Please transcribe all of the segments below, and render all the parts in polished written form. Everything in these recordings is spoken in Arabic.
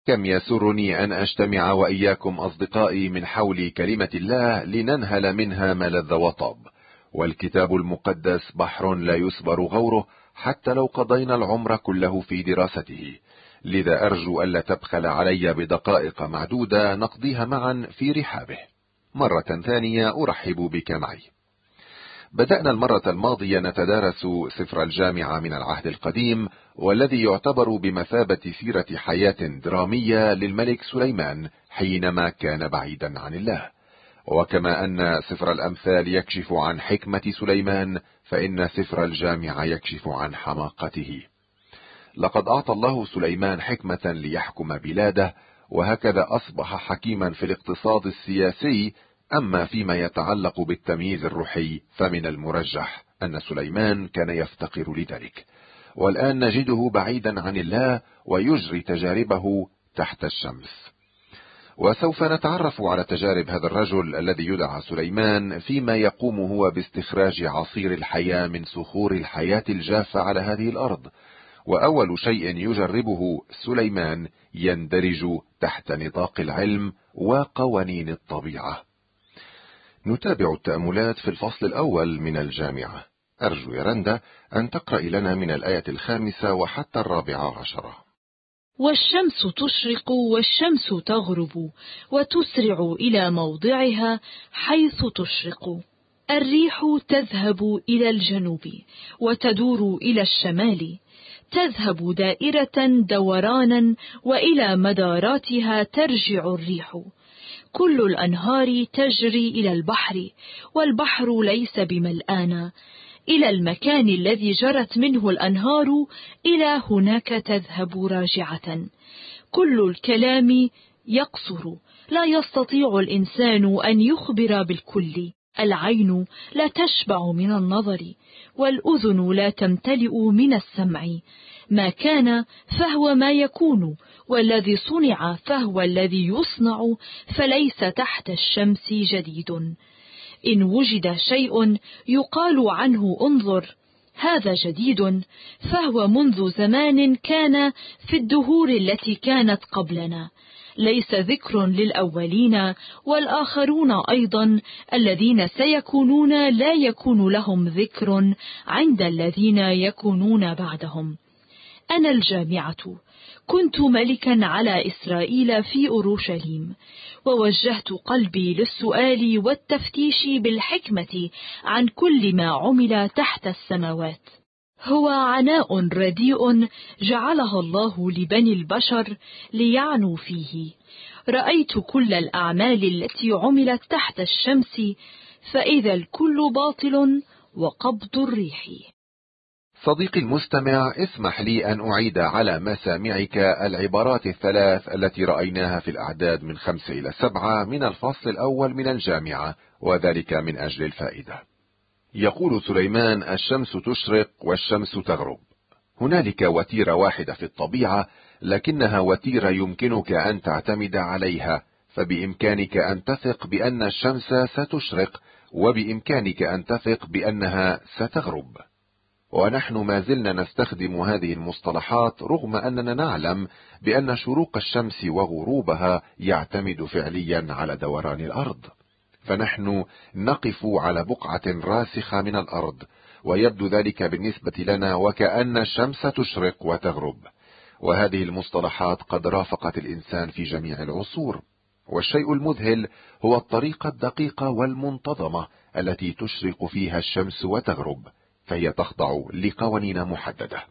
كم يسرني أن أجتمع وإياكم أصدقائي من حول كلمة الله لننهل منها ما لذ وطاب، والكتاب المقدس بحر لا يسبر غوره حتى لو قضينا العمر كله في دراسته. لذا أرجو ألا تبخل علي بدقائق معدودة نقضيها معا في رحابه. مرة ثانية أرحب بك معي. بدأنا المرة الماضية نتدارس سفر الجامعة من العهد القديم، والذي يعتبر بمثابة سيرة حياة درامية للملك سليمان حينما كان بعيدا عن الله. وكما أن سفر الأمثال يكشف عن حكمة سليمان، فإن سفر الجامعة يكشف عن حماقته. لقد أعطى الله سليمان حكمة ليحكم بلاده، وهكذا أصبح حكيما في الاقتصاد السياسي. أما فيما يتعلق بالتمييز الروحي فمن المرجح أن سليمان كان يفتقر لذلك، والآن نجده بعيدا عن الله ويجري تجاربه تحت الشمس. وسوف نتعرف على تجارب هذا الرجل الذي يدعى سليمان فيما يقوم هو باستخراج عصير الحياة من صخور الحياة الجافة على هذه الأرض. وأول شيء يجربه سليمان يندرج تحت نطاق العلم وقوانين الطبيعة. نتابع التأملات في الفصل الأول من الجامعة. أرجو يا رندا أن تقرأ لنا من الآية 5 وحتى 14. والشمس تشرق والشمس تغرب وتسرع إلى موضعها حيث تشرق. الريح تذهب إلى الجنوب وتدور إلى الشمال، تذهب دائرة دورانا وإلى مداراتها ترجع الريح. كل الأنهار تجري إلى البحر، والبحر ليس بملآن. إلى المكان الذي جرت منه الأنهار إلى هناك تذهب راجعة. كل الكلام يقصر، لا يستطيع الإنسان أن يخبر بالكل. العين لا تشبع من النظر، والأذن لا تمتلئ من السمع. ما كان فهو ما يكون، والذي صنع فهو الذي يصنع، فليس تحت الشمس جديد. إن وجد شيء يقال عنه انظر هذا جديد، فهو منذ زمان كان في الدهور التي كانت قبلنا. ليس ذكر للأولين، والآخرون أيضا الذين سيكونون لا يكون لهم ذكر عند الذين يكونون بعدهم. أنا الجامعة كنت ملكا على إسرائيل في أورشليم، ووجهت قلبي للسؤال والتفتيش بالحكمة عن كل ما عمل تحت السماوات. هو عناء رديء جعلها الله لبني البشر ليعنوا فيه. رأيت كل الأعمال التي عملت تحت الشمس، فإذا الكل باطل وقبض الريح. صديقي المستمع، اسمح لي أن أعيد على مسامعك العبارات الثلاث التي رأيناها في الأعداد من 5 إلى 7 من الفصل الأول من الجامعة، وذلك من أجل الفائدة. يقول سليمان: الشمس تشرق والشمس تغرب. هنالك وتيرة واحدة في الطبيعة، لكنها وتيرة يمكنك أن تعتمد عليها، فبإمكانك أن تثق بأن الشمس ستشرق، وبإمكانك أن تثق بأنها ستغرب. ونحن ما زلنا نستخدم هذه المصطلحات رغم أننا نعلم بأن شروق الشمس وغروبها يعتمد فعليا على دوران الأرض. فنحن نقف على بقعة راسخة من الأرض، ويبدو ذلك بالنسبة لنا وكأن الشمس تشرق وتغرب. وهذه المصطلحات قد رافقت الإنسان في جميع العصور، والشيء المذهل هو الطريقة الدقيقة والمنتظمة التي تشرق فيها الشمس وتغرب، فهي تخضع لقوانين محددة.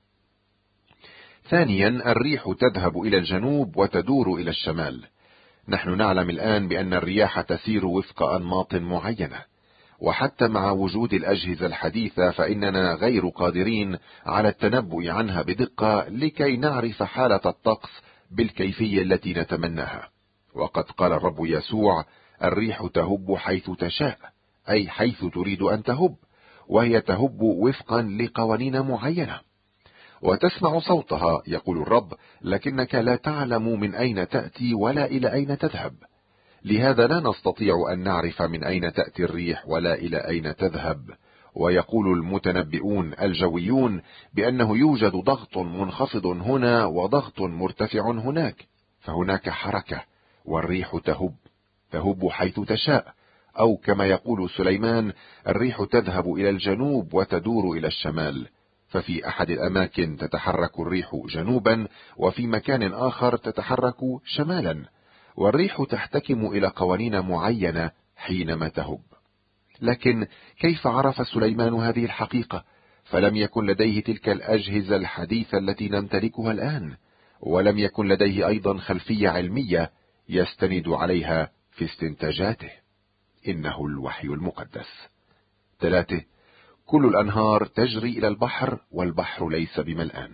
ثانيا، الريح تذهب إلى الجنوب وتدور إلى الشمال. نحن نعلم الآن بأن الرياح تسير وفق أنماط معينة، وحتى مع وجود الأجهزة الحديثة فإننا غير قادرين على التنبؤ عنها بدقة لكي نعرف حالة الطقس بالكيفية التي نتمناها. وقد قال الرب يسوع: الريح تهب حيث تشاء، أي حيث تريد أن تهب، وهي تهب وفقا لقوانين معينة. وتسمع صوتها، يقول الرب، لكنك لا تعلم من أين تأتي ولا إلى أين تذهب. لهذا لا نستطيع أن نعرف من أين تأتي الريح ولا إلى أين تذهب. ويقول المتنبئون الجويون بأنه يوجد ضغط منخفض هنا وضغط مرتفع هناك، فهناك حركة، والريح تهب حيث تشاء، أو كما يقول سليمان: الريح تذهب إلى الجنوب وتدور إلى الشمال. ففي أحد الأماكن تتحرك الريح جنوبا، وفي مكان آخر تتحرك شمالا، والريح تحتكم إلى قوانين معينة حينما تهب. لكن كيف عرف سليمان هذه الحقيقة؟ فلم يكن لديه تلك الأجهزة الحديثة التي نمتلكها الآن، ولم يكن لديه أيضا خلفية علمية يستند عليها في استنتاجاته. إنه الوحي المقدس. 3. كل الأنهار تجري إلى البحر، والبحر ليس بملآن.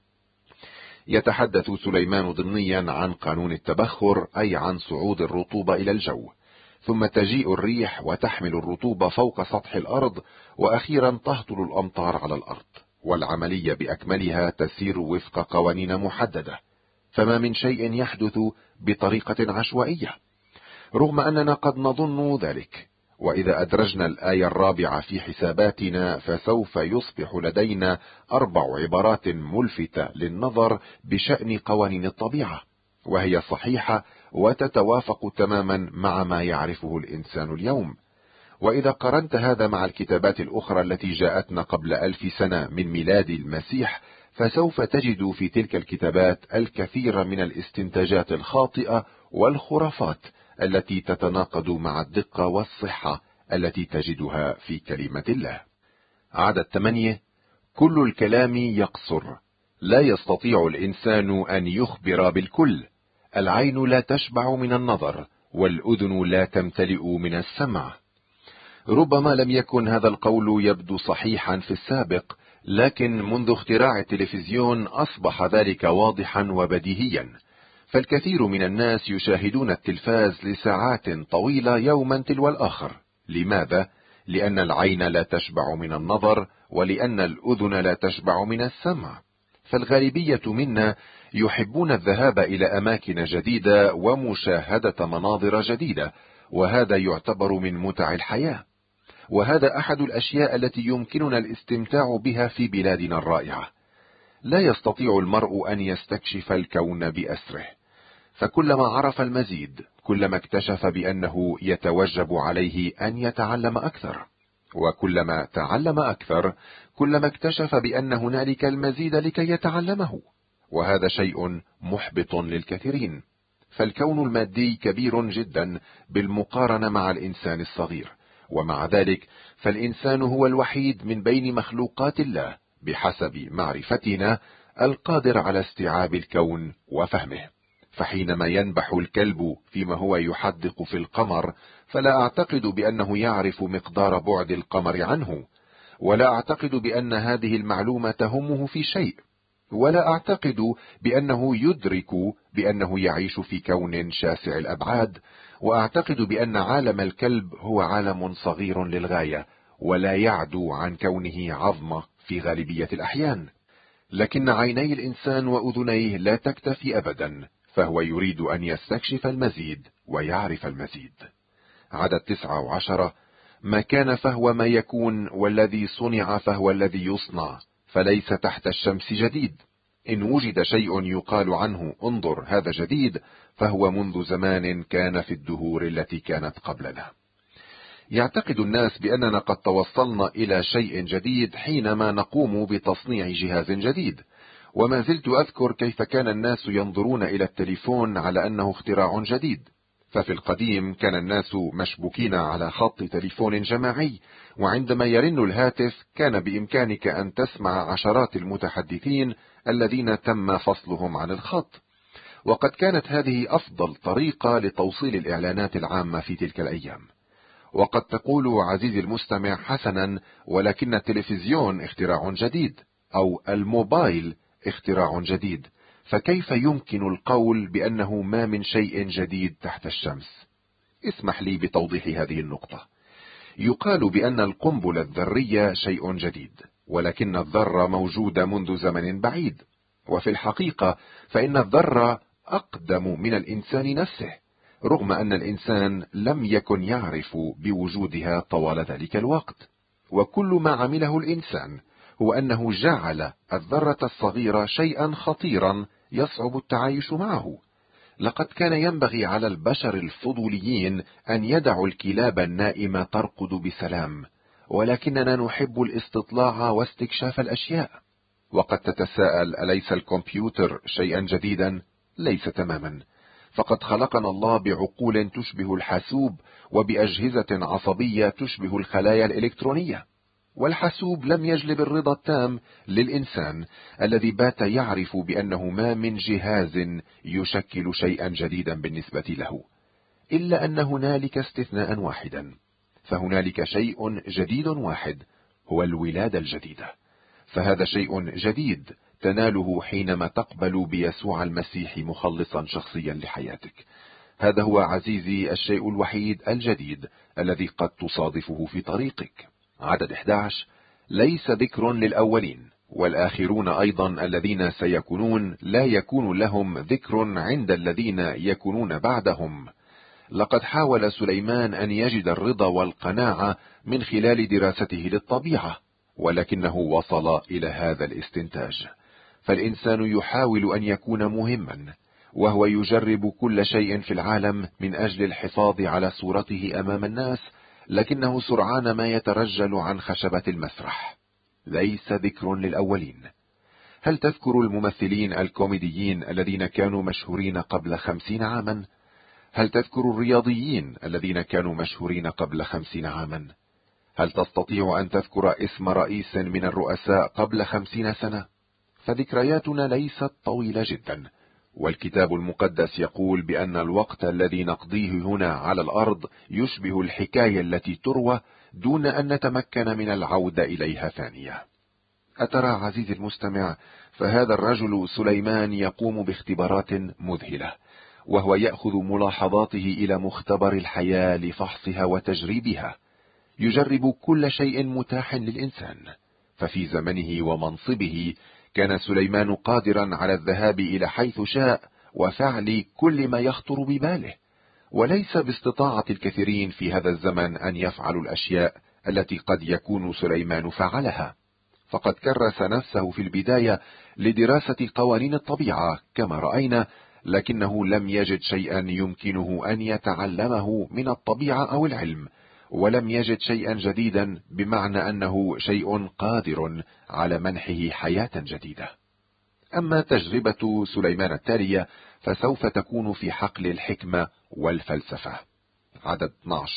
يتحدث سليمان ضمنيا عن قانون التبخر، أي عن صعود الرطوبة إلى الجو، ثم تجيء الريح وتحمل الرطوبة فوق سطح الأرض، وأخيرا تهطل الأمطار على الأرض، والعملية بأكملها تسير وفق قوانين محددة، فما من شيء يحدث بطريقة عشوائية، رغم أننا قد نظن ذلك. وإذا أدرجنا الآية 4 في حساباتنا، فسوف يصبح لدينا 4 عبارات ملفتة للنظر بشأن قوانين الطبيعة، وهي صحيحة وتتوافق تماما مع ما يعرفه الإنسان اليوم. وإذا قرنت هذا مع الكتابات الأخرى التي جاءتنا قبل 1000 سنة من ميلاد المسيح، فسوف تجد في تلك الكتابات الكثير من الاستنتاجات الخاطئة والخرافات التي تتناقض مع الدقة والصحة التي تجدها في كلمة الله. عدد 8. كل الكلام يقصر، لا يستطيع الإنسان أن يخبر بالكل. العين لا تشبع من النظر، والأذن لا تمتلئ من السمع. ربما لم يكن هذا القول يبدو صحيحا في السابق، لكن منذ اختراع التلفزيون أصبح ذلك واضحا وبديهيا. فالكثير من الناس يشاهدون التلفاز لساعات طويلة يوما تلو الآخر. لماذا؟ لأن العين لا تشبع من النظر، ولأن الأذن لا تشبع من السمع. فالغالبية منا يحبون الذهاب إلى أماكن جديدة ومشاهدة مناظر جديدة، وهذا يعتبر من متع الحياة، وهذا أحد الأشياء التي يمكننا الاستمتاع بها في بلادنا الرائعة. لا يستطيع المرء أن يستكشف الكون بأسره، فكلما عرف المزيد كلما اكتشف بأنه يتوجب عليه أن يتعلم أكثر، وكلما تعلم أكثر كلما اكتشف بأن هنالك المزيد لكي يتعلمه، وهذا شيء محبط للكثيرين. فالكون المادي كبير جدا بالمقارنة مع الإنسان الصغير، ومع ذلك فالإنسان هو الوحيد من بين مخلوقات الله بحسب معرفتنا القادر على استيعاب الكون وفهمه. فحينما ينبح الكلب فيما هو يحدق في القمر، فلا أعتقد بأنه يعرف مقدار بعد القمر عنه، ولا أعتقد بأن هذه المعلومة تهمه في شيء، ولا أعتقد بأنه يدرك بأنه يعيش في كون شاسع الأبعاد، وأعتقد بأن عالم الكلب هو عالم صغير للغاية، ولا يعدو عن كونه عظمة في غالبية الأحيان. لكن عيني الإنسان وأذنيه لا تكتفي أبدا، فهو يريد أن يستكشف المزيد ويعرف المزيد. عدد 9 و10. ما كان فهو ما يكون، والذي صنع فهو الذي يصنع، فليس تحت الشمس جديد. إن وجد شيء يقال عنه انظر هذا جديد، فهو منذ زمان كان في الدهور التي كانت قبلنا. يعتقد الناس بأننا قد توصلنا إلى شيء جديد حينما نقوم بتصنيع جهاز جديد، وما زلت أذكر كيف كان الناس ينظرون إلى التليفون على أنه اختراع جديد. ففي القديم كان الناس مشبوكين على خط تليفون جماعي، وعندما يرن الهاتف كان بإمكانك أن تسمع عشرات المتحدثين الذين تم فصلهم عن الخط. وقد كانت هذه أفضل طريقة لتوصيل الإعلانات العامة في تلك الأيام. وقد تقول عزيزي المستمع: حسنا، ولكن التلفزيون اختراع جديد، أو الموبايل اختراع جديد، فكيف يمكن القول بأنه ما من شيء جديد تحت الشمس؟ اسمح لي بتوضيح هذه النقطة. يقال بأن القنبلة الذرية شيء جديد، ولكن الذرة موجودة منذ زمن بعيد، وفي الحقيقة فإن الذرة أقدم من الإنسان نفسه، رغم أن الإنسان لم يكن يعرف بوجودها طوال ذلك الوقت. وكل ما عمله الإنسان هو أنه جعل الذرة الصغيرة شيئا خطيرا يصعب التعايش معه، لقد كان ينبغي على البشر الفضوليين أن يدعوا الكلاب النائمة ترقد بسلام، ولكننا نحب الاستطلاع واستكشاف الأشياء. وقد تتساءل: أليس الكمبيوتر شيئا جديدا؟ ليس تماما، فقد خلقنا الله بعقول تشبه الحاسوب وبأجهزة عصبية تشبه الخلايا الإلكترونية. والحاسوب لم يجلب الرضا التام للإنسان الذي بات يعرف بأنه ما من جهاز يشكل شيئا جديدا بالنسبة له، إلا أن هنالك استثناء واحدا، فهنالك شيء جديد واحد، هو الولادة الجديدة. فهذا شيء جديد تناله حينما تقبل بيسوع المسيح مخلصا شخصيا لحياتك. هذا هو عزيزي الشيء الوحيد الجديد الذي قد تصادفه في طريقك. عدد 11: ليس ذكر للأولين، والآخرون أيضا الذين سيكونون لا يكون لهم ذكر عند الذين يكونون بعدهم. لقد حاول سليمان أن يجد الرضا والقناعة من خلال دراسته للطبيعة، ولكنه وصل إلى هذا الاستنتاج. فالإنسان يحاول أن يكون مهما، وهو يجرب كل شيء في العالم من أجل الحفاظ على صورته أمام الناس، لكنه سرعان ما يترجل عن خشبة المسرح. ليس ذكر للأولين. هل تذكر الممثلين الكوميديين الذين كانوا مشهورين قبل 50 عاما؟ هل تذكر الرياضيين الذين كانوا مشهورين قبل 50 عاما؟ هل تستطيع أن تذكر اسم رئيس من الرؤساء قبل 50 سنة؟ فذكرياتنا ليست طويلة جدا، والكتاب المقدس يقول بأن الوقت الذي نقضيه هنا على الأرض يشبه الحكاية التي تروى دون أن نتمكن من العودة إليها ثانية. أترى عزيزي المستمع، فهذا الرجل سليمان يقوم باختبارات مذهلة، وهو يأخذ ملاحظاته إلى مختبر الحياة لفحصها وتجريبها. يجرب كل شيء متاح للإنسان، ففي زمنه ومنصبه كان سليمان قادرا على الذهاب إلى حيث شاء وفعل كل ما يخطر بباله، وليس باستطاعة الكثيرين في هذا الزمن أن يفعلوا الأشياء التي قد يكون سليمان فعلها. فقد كرس نفسه في البداية لدراسة قوانين الطبيعة كما رأينا، لكنه لم يجد شيئا يمكنه أن يتعلمه من الطبيعة أو العلم، ولم يجد شيئا جديدا بمعنى أنه شيء قادر على منحه حياة جديدة. أما تجربة سليمان التالية فسوف تكون في حقل الحكمة والفلسفة. عدد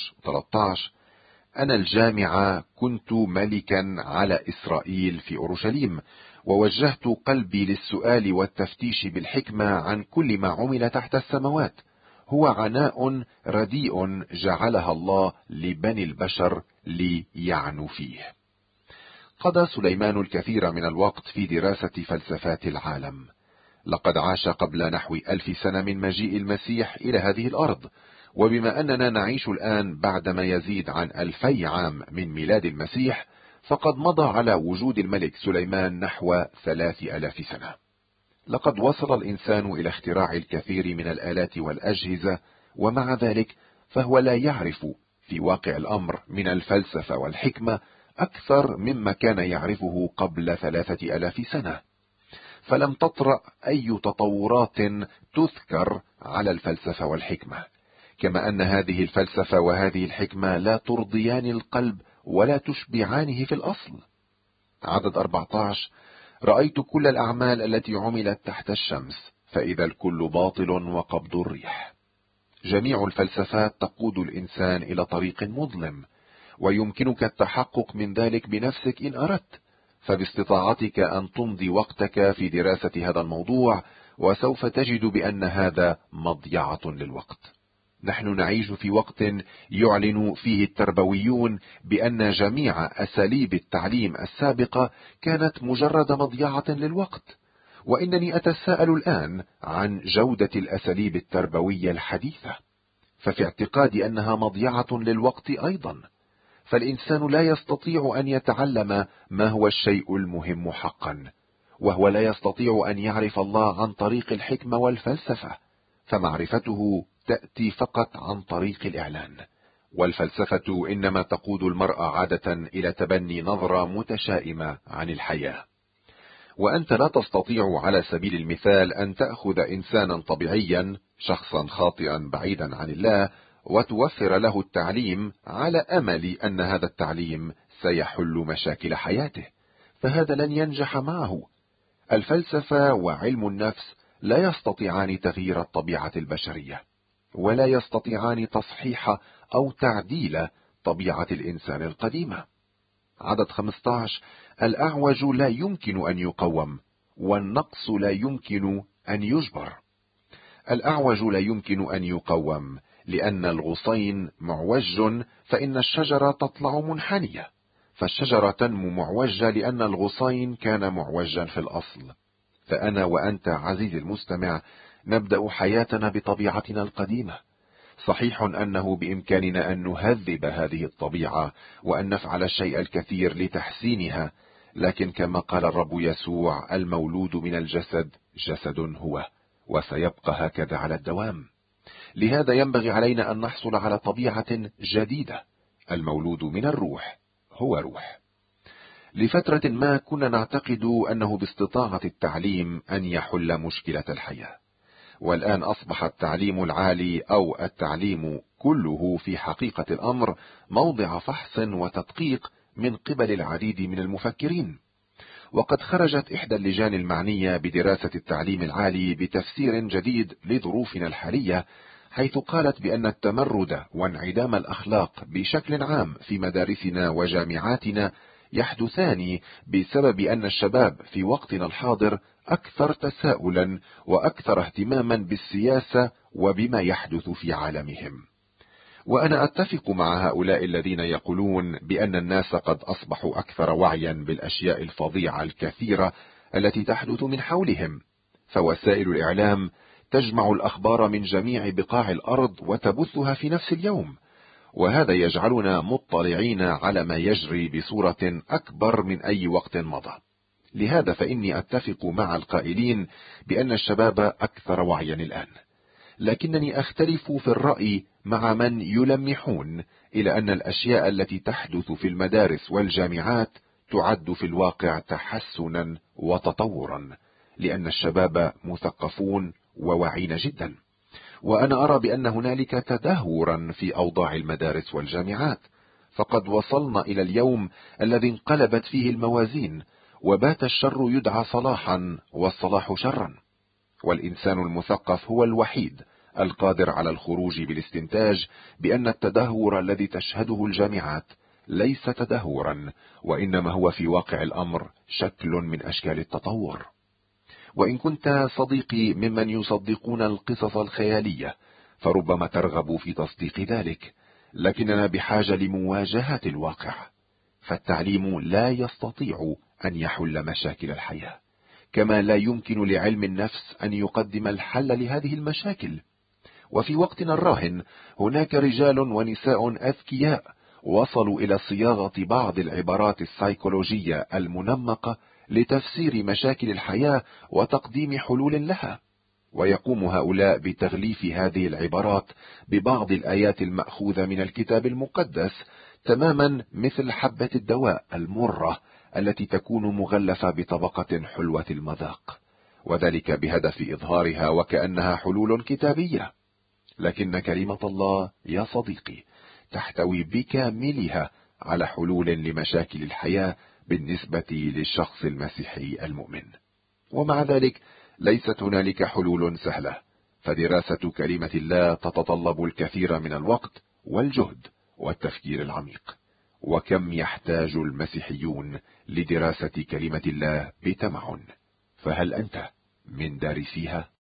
12-13: أنا الجامعة كنت ملكا على إسرائيل في أورشليم، ووجهت قلبي للسؤال والتفتيش بالحكمة عن كل ما عمل تحت السماوات. هو عناء رديء جعلها الله لبني البشر ليعنوا فيه. قضى سليمان الكثير من الوقت في دراسة فلسفات العالم. لقد عاش قبل نحو 1000 سنة من مجيء المسيح إلى هذه الأرض، وبما أننا نعيش الآن بعدما يزيد عن 2000 عام من ميلاد المسيح، فقد مضى على وجود الملك سليمان نحو 3000 سنة. لقد وصل الإنسان إلى اختراع الكثير من الآلات والأجهزة، ومع ذلك فهو لا يعرف في واقع الأمر من الفلسفة والحكمة أكثر مما كان يعرفه قبل 3000 سنة. فلم تطرأ أي تطورات تذكر على الفلسفة والحكمة، كما أن هذه الفلسفة وهذه الحكمة لا ترضيان القلب ولا تشبعانه في الأصل. عدد 14: رأيت كل الأعمال التي عملت تحت الشمس، فإذا الكل باطل وقبض الريح. جميع الفلسفات تقود الإنسان إلى طريق مظلم، ويمكنك التحقق من ذلك بنفسك إن أردت، فباستطاعتك أن تمضي وقتك في دراسة هذا الموضوع، وسوف تجد بأن هذا مضيعة للوقت. نحن نعيش في وقت يعلن فيه التربويون بأن جميع أساليب التعليم السابقة كانت مجرد مضيعة للوقت، وإنني أتساءل الآن عن جودة الأساليب التربوية الحديثة، ففي اعتقادي أنها مضيعة للوقت أيضا. فالإنسان لا يستطيع أن يتعلم ما هو الشيء المهم حقا، وهو لا يستطيع أن يعرف الله عن طريق الحكمة والفلسفة، فمعرفته تأتي فقط عن طريق الإعلان. والفلسفة إنما تقود المرء عادة إلى تبني نظرة متشائمة عن الحياة. وأنت لا تستطيع على سبيل المثال أن تأخذ إنسانا طبيعيا، شخصا خاطئا بعيدا عن الله، وتوفر له التعليم على أمل أن هذا التعليم سيحل مشاكل حياته، فهذا لن ينجح معه. الفلسفة وعلم النفس لا يستطيعان تغيير الطبيعة البشرية، ولا يستطيعان تصحيح أو تعديل طبيعة الإنسان القديمة. عدد 15: الأعوج لا يمكن أن يقوم، والنقص لا يمكن أن يجبر. الأعوج لا يمكن أن يقوم لأن الغصين معوج، فإن الشجرة تطلع منحنية، فالشجرة تنمو معوجة لأن الغصين كان معوجا في الأصل. فأنا وأنت عزيزي المستمع نبدأ حياتنا بطبيعتنا القديمة. صحيح أنه بإمكاننا أن نهذب هذه الطبيعة وأن نفعل الشيء الكثير لتحسينها، لكن كما قال الرب يسوع: المولود من الجسد جسد هو، وسيبقى هكذا على الدوام. لهذا ينبغي علينا أن نحصل على طبيعة جديدة. المولود من الروح هو روح. لفترة ما كنا نعتقد أنه باستطاعة التعليم أن يحل مشكلة الحياة، والآن أصبح التعليم العالي أو التعليم كله في حقيقة الأمر موضع فحص وتدقيق من قبل العديد من المفكرين. وقد خرجت إحدى اللجان المعنية بدراسة التعليم العالي بتفسير جديد لظروفنا الحالية، حيث قالت بأن التمرد وانعدام الأخلاق بشكل عام في مدارسنا وجامعاتنا يحدثان بسبب أن الشباب في وقتنا الحاضر أكثر تساؤلا وأكثر اهتماما بالسياسة وبما يحدث في عالمهم. وأنا أتفق مع هؤلاء الذين يقولون بأن الناس قد أصبحوا أكثر وعيا بالأشياء الفظيعة الكثيرة التي تحدث من حولهم، فوسائل الإعلام تجمع الأخبار من جميع بقاع الأرض وتبثها في نفس اليوم، وهذا يجعلنا مطلعين على ما يجري بصورة أكبر من أي وقت مضى. لهذا فإني أتفق مع القائلين بأن الشباب أكثر وعيا الآن، لكنني أختلف في الرأي مع من يلمحون إلى أن الأشياء التي تحدث في المدارس والجامعات تعد في الواقع تحسنا وتطورا، لأن الشباب مثقفون وواعين جدا. وأنا أرى بأن هنالك تدهورا في أوضاع المدارس والجامعات، فقد وصلنا إلى اليوم الذي انقلبت فيه الموازين، وبات الشر يدعى صلاحا والصلاح شرا، والإنسان المثقف هو الوحيد القادر على الخروج بالاستنتاج بأن التدهور الذي تشهده الجامعات ليس تدهورا، وإنما هو في واقع الأمر شكل من أشكال التطور. وإن كنت صديقي ممن يصدقون القصص الخيالية فربما ترغب في تصديق ذلك، لكننا بحاجة لمواجهة الواقع، فالتعليم لا يستطيع أن يحل مشاكل الحياة، كما لا يمكن لعلم النفس أن يقدم الحل لهذه المشاكل. وفي وقتنا الراهن هناك رجال ونساء أذكياء وصلوا إلى صياغة بعض العبارات السيكولوجية المنمقة لتفسير مشاكل الحياة وتقديم حلول لها، ويقوم هؤلاء بتغليف هذه العبارات ببعض الآيات المأخوذة من الكتاب المقدس، تماما مثل حبة الدواء المرة التي تكون مغلفة بطبقة حلوة المذاق، وذلك بهدف إظهارها وكأنها حلول كتابية. لكن كلمة الله يا صديقي تحتوي بكاملها على حلول لمشاكل الحياة بالنسبة للشخص المسيحي المؤمن. ومع ذلك ليست هنالك حلول سهلة، فدراسة كلمة الله تتطلب الكثير من الوقت والجهد والتفكير العميق. وكم يحتاج المسيحيون لدراسة كلمة الله بتمعن، فهل أنت من دارسيها؟